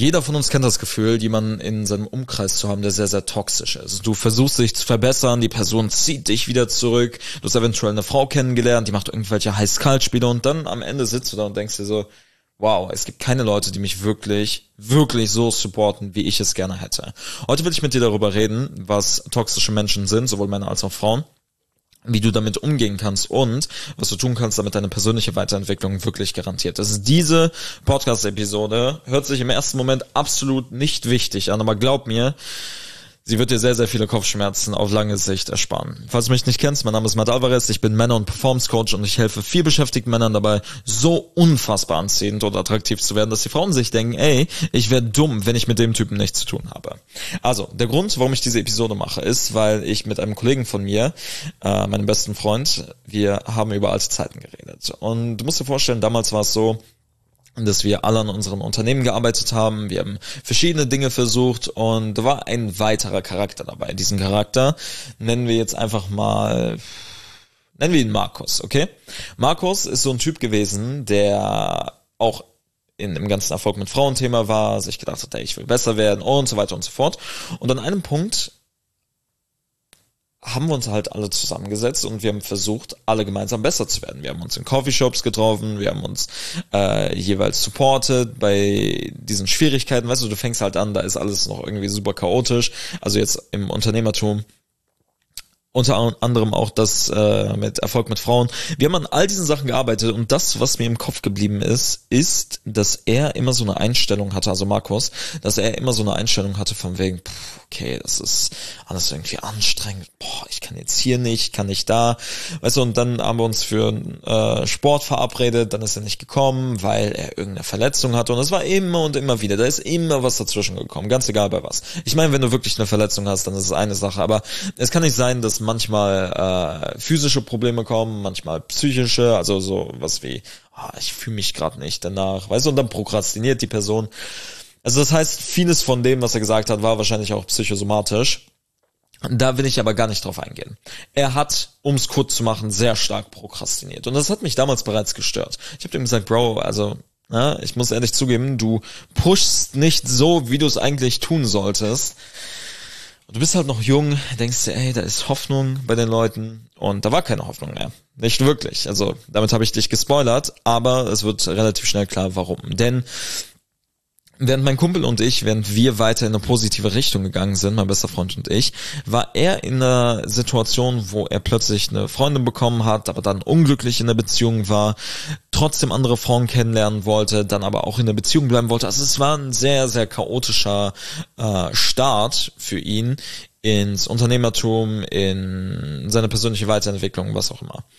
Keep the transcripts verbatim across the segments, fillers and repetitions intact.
Jeder von uns kennt das Gefühl, jemanden in seinem Umkreis zu haben, der sehr, sehr toxisch ist. Du versuchst dich zu verbessern, die Person zieht dich wieder zurück, du hast eventuell eine Frau kennengelernt, die macht irgendwelche Heiß-Kalt-Spiele und dann am Ende sitzt du da und denkst dir so, wow, es gibt keine Leute, die mich wirklich, wirklich so supporten, wie ich es gerne hätte. Heute will ich mit dir darüber reden, was toxische Menschen sind, sowohl Männer als auch Frauen, wie du damit umgehen kannst und was du tun kannst, damit deine persönliche Weiterentwicklung wirklich garantiert. Das ist diese Podcast-Episode. Hört sich im ersten Moment absolut nicht wichtig an, aber glaub mir, sie wird dir sehr, sehr viele Kopfschmerzen auf lange Sicht ersparen. Falls du mich nicht kennst, mein Name ist Matt Alvarez, ich bin Männer- und Performance-Coach und ich helfe viel beschäftigten Männern dabei, so unfassbar anziehend oder attraktiv zu werden, dass die Frauen sich denken, ey, ich wäre dumm, wenn ich mit dem Typen nichts zu tun habe. Also, der Grund, warum ich diese Episode mache, ist, weil ich mit einem Kollegen von mir, äh, meinem besten Freund, wir haben über alte Zeiten geredet. Und du musst dir vorstellen, damals war es so, dass wir alle an unserem Unternehmen gearbeitet haben, wir haben verschiedene Dinge versucht und da war ein weiterer Charakter dabei. Diesen Charakter nennen wir jetzt einfach mal, nennen wir ihn Markus, okay? Markus ist so ein Typ gewesen, der auch in dem ganzen Erfolg mit Frauenthema war, sich gedacht hat, ey, ich will besser werden und so weiter und so fort. Und an einem Punkt haben wir uns halt alle zusammengesetzt und wir haben versucht, alle gemeinsam besser zu werden. Wir haben uns in Coffeeshops getroffen, wir haben uns äh, jeweils supportet bei diesen Schwierigkeiten. Weißt du, du fängst halt an, da ist alles noch irgendwie super chaotisch. Also jetzt im Unternehmertum. Unter anderem auch das äh, mit Erfolg mit Frauen. Wir haben an all diesen Sachen gearbeitet und das, was mir im Kopf geblieben ist, ist, dass er immer so eine Einstellung hatte, also Markus, dass er immer so eine Einstellung hatte von wegen, pff, okay, das ist alles irgendwie anstrengend, boah, ich kann jetzt hier nicht, kann nicht da, weißt du, und dann haben wir uns für äh, Sport verabredet, dann ist er nicht gekommen, weil er irgendeine Verletzung hatte und es war immer und immer wieder, da ist immer was dazwischen gekommen, ganz egal bei was. Ich meine, wenn du wirklich eine Verletzung hast, dann ist es eine Sache, aber es kann nicht sein, dass manchmal äh, physische Probleme kommen, manchmal psychische, also so was wie, ah, ich fühle mich gerade nicht danach, weißt du, und dann prokrastiniert die Person. Also das heißt, vieles von dem, was er gesagt hat, war wahrscheinlich auch psychosomatisch. Da will ich aber gar nicht drauf eingehen. Er hat, um es kurz zu machen, sehr stark prokrastiniert und das hat mich damals bereits gestört. Ich habe ihm gesagt, Bro, also na, ich muss ehrlich zugeben, du pushst nicht so, wie du es eigentlich tun solltest. Du bist halt noch jung, denkst dir, ey, da ist Hoffnung bei den Leuten und da war keine Hoffnung mehr. Nicht wirklich. Also damit habe ich dich gespoilert, aber es wird relativ schnell klar, warum. Denn während mein Kumpel und ich, während wir weiter in eine positive Richtung gegangen sind, mein bester Freund und ich, war er in einer Situation, wo er plötzlich eine Freundin bekommen hat, aber dann unglücklich in der Beziehung war, trotzdem andere Frauen kennenlernen wollte, dann aber auch in der Beziehung bleiben wollte. Also es war ein sehr, sehr chaotischer äh, Start für ihn ins Unternehmertum, in seine persönliche Weiterentwicklung, was auch immer.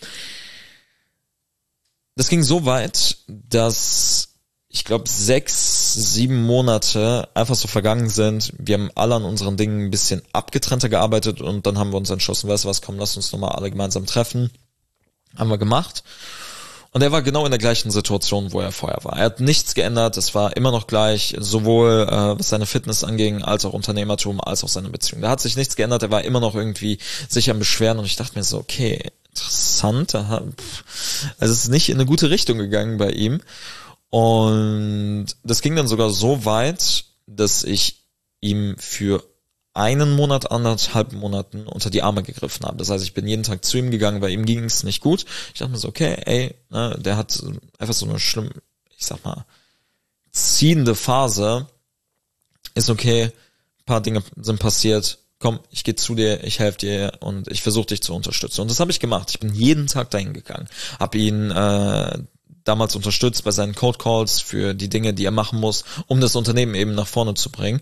Das ging so weit, dass ich glaube, sechs, sieben Monate einfach so vergangen sind. Wir haben alle an unseren Dingen ein bisschen abgetrennter gearbeitet und dann haben wir uns entschlossen, weißt du was, komm, lass uns nochmal alle gemeinsam treffen. Haben wir gemacht. Und er war genau in der gleichen Situation, wo er vorher war. Er hat nichts geändert, es war immer noch gleich, sowohl äh, was seine Fitness anging, als auch Unternehmertum, als auch seine Beziehung. Da hat sich nichts geändert, er war immer noch irgendwie sich am Beschweren und ich dachte mir so, okay, interessant, aha, also es ist nicht in eine gute Richtung gegangen bei ihm. Und das ging dann sogar so weit, dass ich ihm für einen Monat, anderthalb Monaten unter die Arme gegriffen habe. Das heißt, ich bin jeden Tag zu ihm gegangen, weil ihm ging es nicht gut. Ich dachte mir so, okay, ey, ne, der hat einfach so eine schlimm, ich sag mal, ziehende Phase. Ist okay, ein paar Dinge sind passiert. Komm, ich gehe zu dir, ich helfe dir und ich versuche dich zu unterstützen. Und das habe ich gemacht. Ich bin jeden Tag dahin gegangen, habe ihn äh, damals unterstützt bei seinen Code Calls für die Dinge, die er machen muss, um das Unternehmen eben nach vorne zu bringen.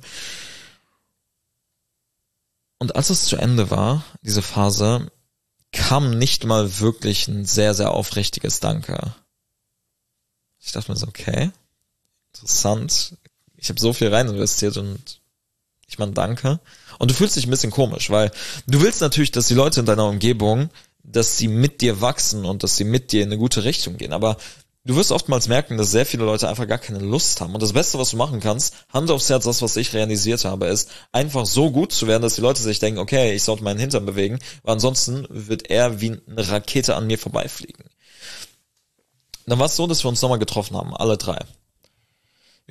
Und als es zu Ende war, diese Phase, kam nicht mal wirklich ein sehr, sehr aufrichtiges Danke. Ich dachte mir so, okay, interessant. Ich habe so viel rein investiert und ich meine, danke. Und du fühlst dich ein bisschen komisch, weil du willst natürlich, dass die Leute in deiner Umgebung, dass sie mit dir wachsen und dass sie mit dir in eine gute Richtung gehen. Aber du wirst oftmals merken, dass sehr viele Leute einfach gar keine Lust haben. Und das Beste, was du machen kannst, Hand aufs Herz, das, was ich realisiert habe, ist, einfach so gut zu werden, dass die Leute sich denken, okay, ich sollte meinen Hintern bewegen, weil ansonsten wird er wie eine Rakete an mir vorbeifliegen. Dann war es so, dass wir uns nochmal getroffen haben, alle drei.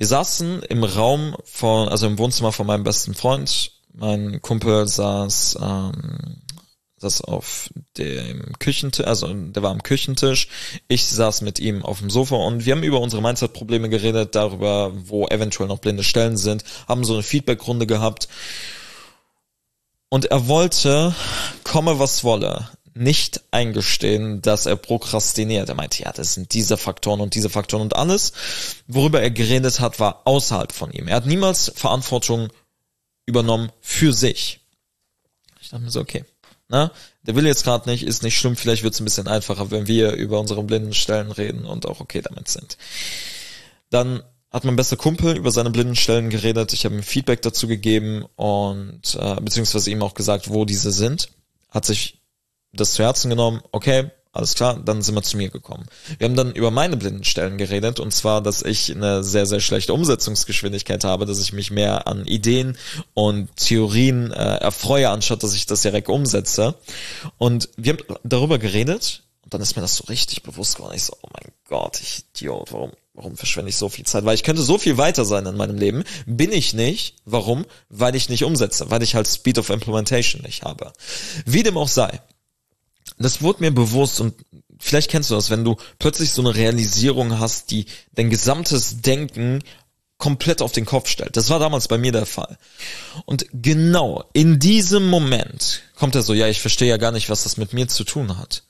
Wir saßen im Raum von, also im Wohnzimmer von meinem besten Freund. Mein Kumpel saß, ähm, saß auf dem Küchentisch, also der war am Küchentisch. Ich saß mit ihm auf dem Sofa und wir haben über unsere Mindset-Probleme geredet, darüber, wo eventuell noch blinde Stellen sind, haben so eine Feedback-Runde gehabt. Und er wollte, komme was wolle, nicht eingestehen, dass er prokrastiniert. Er meinte, ja, das sind diese Faktoren und diese Faktoren und alles, worüber er geredet hat, war außerhalb von ihm. Er hat niemals Verantwortung übernommen für sich. Ich dachte mir so, okay, na, der will jetzt gerade nicht, ist nicht schlimm, vielleicht wird es ein bisschen einfacher, wenn wir über unsere blinden Stellen reden und auch okay damit sind. Dann hat mein bester Kumpel über seine blinden Stellen geredet, ich habe ihm Feedback dazu gegeben und äh, beziehungsweise ihm auch gesagt, wo diese sind, hat sich das zu Herzen genommen, okay, alles klar, dann sind wir zu mir gekommen. Wir haben dann über meine blinden Stellen geredet und zwar, dass ich eine sehr, sehr schlechte Umsetzungsgeschwindigkeit habe, dass ich mich mehr an Ideen und Theorien äh, erfreue, anstatt dass ich das direkt umsetze. Und wir haben darüber geredet und dann ist mir das so richtig bewusst geworden. Ich so, oh mein Gott, ich Idiot, warum, warum verschwende ich so viel Zeit? Weil ich könnte so viel weiter sein in meinem Leben, bin ich nicht. Warum? Weil ich nicht umsetze, weil ich halt Speed of Implementation nicht habe. Wie dem auch sei. Das wurde mir bewusst und vielleicht kennst du das, wenn du plötzlich so eine Realisierung hast, die dein gesamtes Denken komplett auf den Kopf stellt. Das war damals bei mir der Fall. Und genau in diesem Moment kommt er so, ja, ich verstehe ja gar nicht, was das mit mir zu tun hat.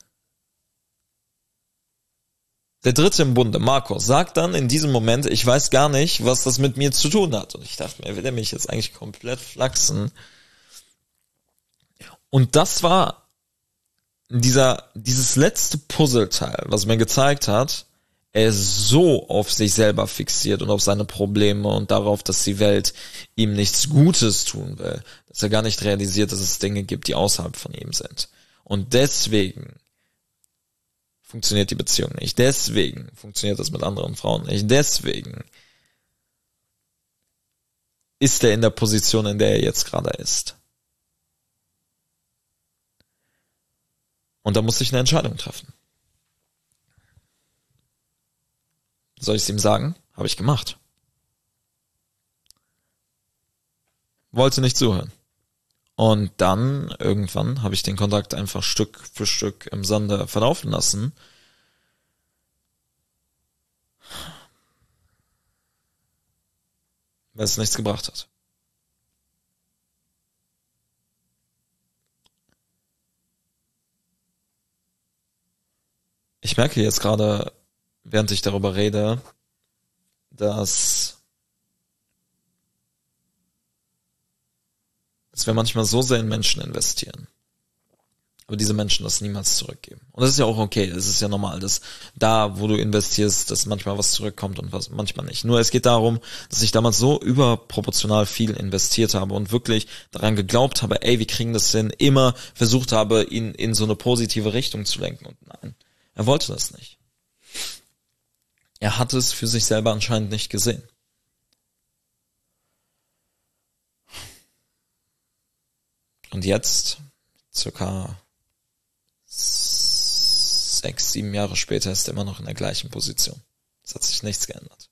Der Dritte im Bunde, Markus, sagt dann in diesem Moment, ich weiß gar nicht, was das mit mir zu tun hat. Und ich dachte mir, will er mich jetzt eigentlich komplett flachsen? Und das war dieser, dieses letzte Puzzleteil, was mir gezeigt hat, er ist so auf sich selber fixiert und auf seine Probleme und darauf, dass die Welt ihm nichts Gutes tun will, dass er gar nicht realisiert, dass es Dinge gibt, die außerhalb von ihm sind. Und deswegen funktioniert die Beziehung nicht. Deswegen funktioniert das mit anderen Frauen nicht. Deswegen ist er in der Position, in der er jetzt gerade ist. Und da musste ich eine Entscheidung treffen. Soll ich es ihm sagen? Habe ich gemacht. Wollte nicht zuhören. Und dann, irgendwann, habe ich den Kontakt einfach Stück für Stück im Sande verlaufen lassen. Weil es nichts gebracht hat. Ich merke jetzt gerade, während ich darüber rede, dass, dass wir manchmal so sehr in Menschen investieren, aber diese Menschen das niemals zurückgeben. Und das ist ja auch okay, das ist ja normal, dass da, wo du investierst, dass manchmal was zurückkommt und was manchmal nicht. Nur es geht darum, dass ich damals so überproportional viel investiert habe und wirklich daran geglaubt habe, ey, wir kriegen das hin, immer versucht habe, ihn in so eine positive Richtung zu lenken. Und nein, er wollte das nicht. Er hat es für sich selber anscheinend nicht gesehen. Und jetzt, circa sechs, sieben Jahre später, ist er immer noch in der gleichen Position. Es hat sich nichts geändert.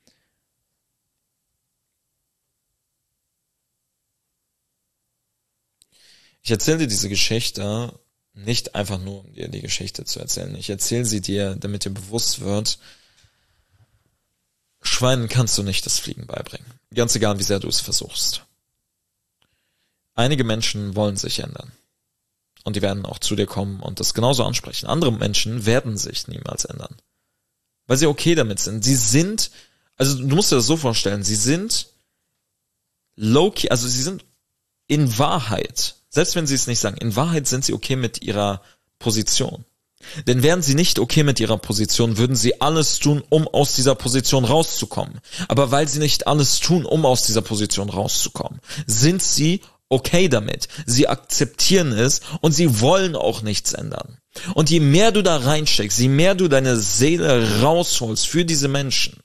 Ich erzähle dir diese Geschichte nicht einfach nur, um dir die Geschichte zu erzählen. Ich erzähle sie dir, damit dir bewusst wird, Schweinen kannst du nicht das Fliegen beibringen. Ganz egal, wie sehr du es versuchst. Einige Menschen wollen sich ändern. Und die werden auch zu dir kommen und das genauso ansprechen. Andere Menschen werden sich niemals ändern. Weil sie okay damit sind. Sie sind, also du musst dir das so vorstellen, sie sind low-key, also sie sind in Wahrheit, selbst wenn sie es nicht sagen, in Wahrheit sind sie okay mit ihrer Position. Denn wären sie nicht okay mit ihrer Position, würden sie alles tun, um aus dieser Position rauszukommen. Aber weil sie nicht alles tun, um aus dieser Position rauszukommen, sind sie okay damit. Sie akzeptieren es und sie wollen auch nichts ändern. Und je mehr du da reinsteckst, je mehr du deine Seele rausholst für diese Menschen,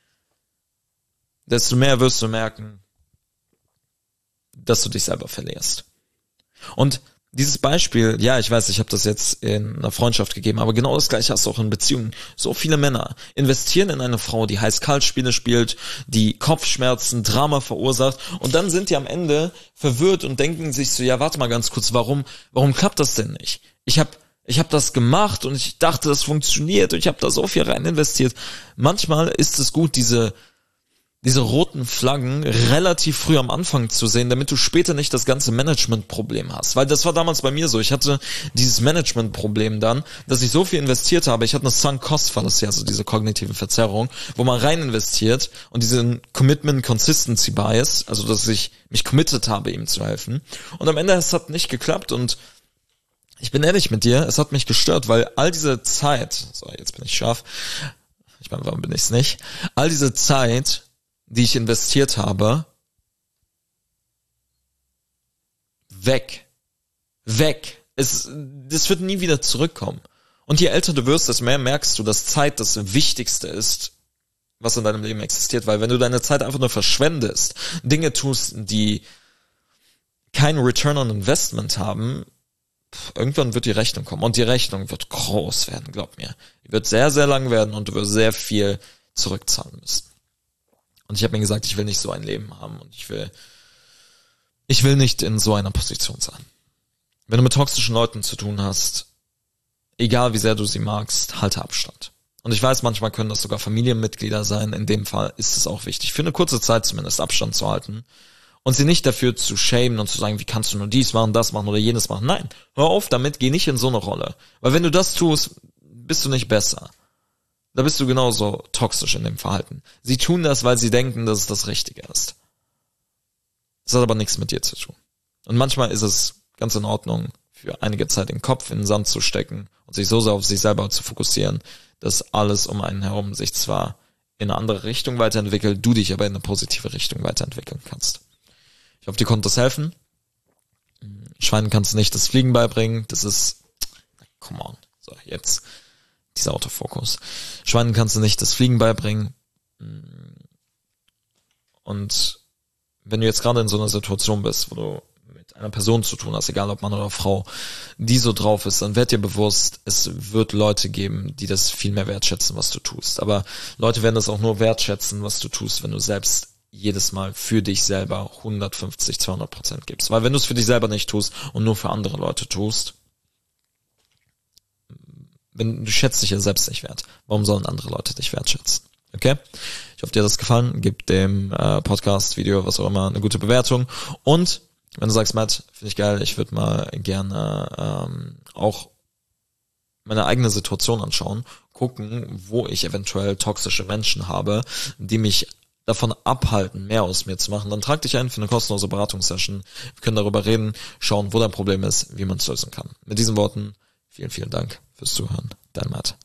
desto mehr wirst du merken, dass du dich selber verlierst. Und dieses Beispiel, ja, ich weiß, ich habe das jetzt in einer Freundschaft gegeben, aber genau das Gleiche hast du auch in Beziehungen. So viele Männer investieren in eine Frau, die Heiß-Kalt-Spiele spielt, die Kopfschmerzen, Drama verursacht und dann sind die am Ende verwirrt und denken sich so, ja, warte mal ganz kurz, warum, warum klappt das denn nicht? Ich habe ich hab das gemacht und ich dachte, das funktioniert und ich habe da so viel rein investiert. Manchmal ist es gut, diese diese roten Flaggen relativ früh am Anfang zu sehen, damit du später nicht das ganze Management-Problem hast. Weil das war damals bei mir so. Ich hatte dieses Management-Problem dann, dass ich so viel investiert habe. Ich hatte eine Sunk-Cost-Fallacy, also diese kognitive Verzerrung, wo man rein investiert und diesen Commitment-Consistency-Bias, also dass ich mich committed habe, ihm zu helfen. Und am Ende, es hat nicht geklappt und ich bin ehrlich mit dir, es hat mich gestört, weil all diese Zeit, so jetzt bin ich scharf, ich meine, warum bin ich's nicht? All diese Zeit, die ich investiert habe, weg. Weg. Es, das wird nie wieder zurückkommen. Und je älter du wirst, desto mehr merkst du, dass Zeit das Wichtigste ist, was in deinem Leben existiert. Weil wenn du deine Zeit einfach nur verschwendest, Dinge tust, die keinen Return on Investment haben, irgendwann wird die Rechnung kommen. Und die Rechnung wird groß werden, glaub mir. Die wird sehr, sehr lang werden und du wirst sehr viel zurückzahlen müssen. Und ich habe mir gesagt, ich will nicht so ein Leben haben und ich will ich will nicht in so einer Position sein. Wenn du mit toxischen Leuten zu tun hast, egal wie sehr du sie magst, halte Abstand. Und ich weiß, manchmal können das sogar Familienmitglieder sein. In dem Fall ist es auch wichtig, für eine kurze Zeit zumindest Abstand zu halten und sie nicht dafür zu shamen und zu sagen, wie kannst du nur dies machen, das machen oder jenes machen. Nein, hör auf damit, geh nicht in so eine Rolle. Weil wenn du das tust, bist du nicht besser. Da bist du genauso toxisch in dem Verhalten. Sie tun das, weil sie denken, dass es das Richtige ist. Das hat aber nichts mit dir zu tun. Und manchmal ist es ganz in Ordnung, für einige Zeit den Kopf in den Sand zu stecken und sich so sehr auf sich selber zu fokussieren, dass alles um einen herum sich zwar in eine andere Richtung weiterentwickelt, du dich aber in eine positive Richtung weiterentwickeln kannst. Ich hoffe, dir konnte das helfen. Schweinen kannst du nicht das Fliegen beibringen. Das ist, come on. So, jetzt dieser Autofokus. Schweinen kannst du nicht das Fliegen beibringen. Und wenn du jetzt gerade in so einer Situation bist, wo du mit einer Person zu tun hast, egal ob Mann oder Frau, die so drauf ist, dann werd dir bewusst, es wird Leute geben, die das viel mehr wertschätzen, was du tust. Aber Leute werden das auch nur wertschätzen, was du tust, wenn du selbst jedes Mal für dich selber hundertfünfzig, zweihundert Prozent gibst. Weil wenn du es für dich selber nicht tust und nur für andere Leute tust, wenn du schätzt dich ja selbst nicht wert, warum sollen andere Leute dich wertschätzen? Okay? Ich hoffe, dir hat das gefallen. Gib dem äh, Podcast, Video, was auch immer, eine gute Bewertung. Und wenn du sagst, Matt, finde ich geil, ich würde mal gerne ähm, auch meine eigene Situation anschauen, gucken, wo ich eventuell toxische Menschen habe, die mich davon abhalten, mehr aus mir zu machen, dann trag dich ein für eine kostenlose Beratungssession. Wir können darüber reden, schauen, wo dein Problem ist, wie man es lösen kann. Mit diesen Worten, vielen, vielen Dank fürs Zuhören. Dein Matt.